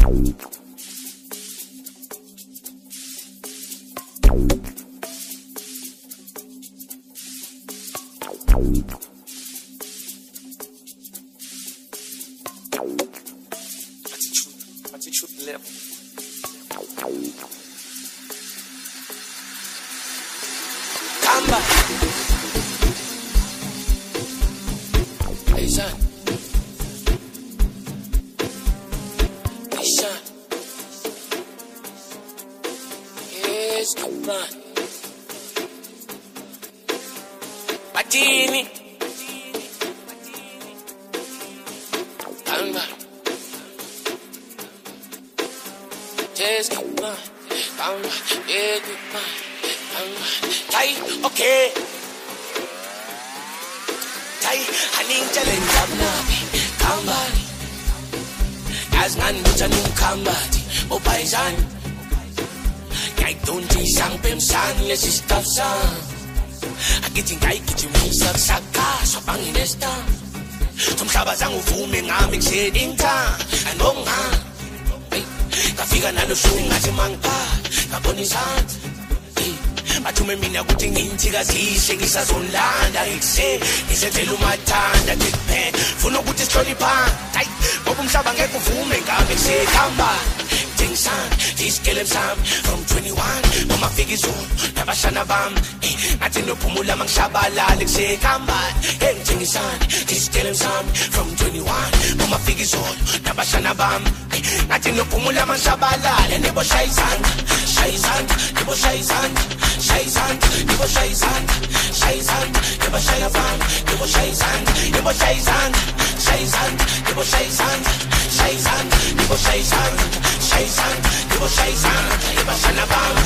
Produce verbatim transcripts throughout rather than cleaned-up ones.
Ngisazolanda ikuse ngizenzela umathanda tikpe funa ukuthi sihloni phansi hayi ngoba umhlaba ngeke uvume ngami kusekhamba Tingsan isikele sami from twenty-one mama fika izolo nabashana bami ngathi nophumula mangishabalala kusekhamba hey Tingsan isikele sami from twenty-one mama fika izolo nabashana bami ngathi nophumula mangishabalala nebo shayizanda shayizanda nebo shayizanda shayizanda nebo shayizanda shayizanda nebo shayizanda nebo shayizanda nebo shayizanda shayizanda nebo shayizanda shayizanda nebo shayizanda shayizanda nebo shayizanda nebo shanabam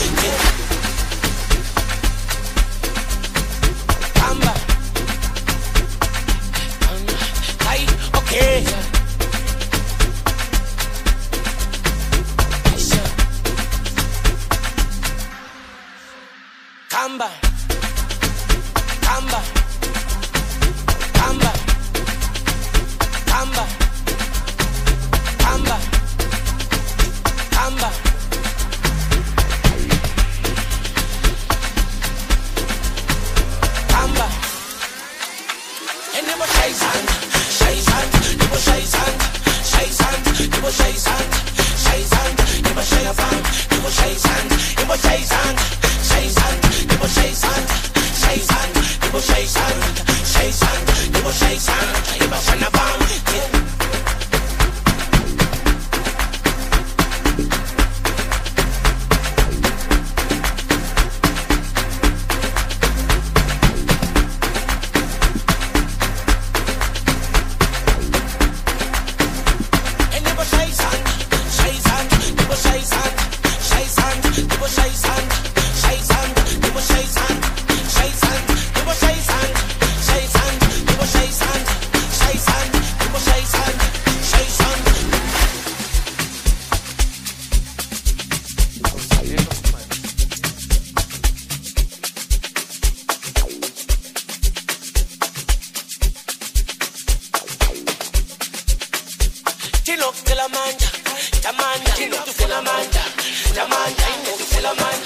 Kamba Hey, okay Kamba Kamba Kamba Kamba Kamba Kamba Kamba And nebo shayizanda shayizanda nebo shayizanda shayizanda nebo shayizanda shayizanda nebo shayavanda nebo shayizanda nebo shayizanda shayizanda nebo shayizanda shayizanda nebo shayizanda shayizanda nebo shayizanda nebo shanabam Tamanda, Tamanda, Tamanda, Tamanda, Tamanda,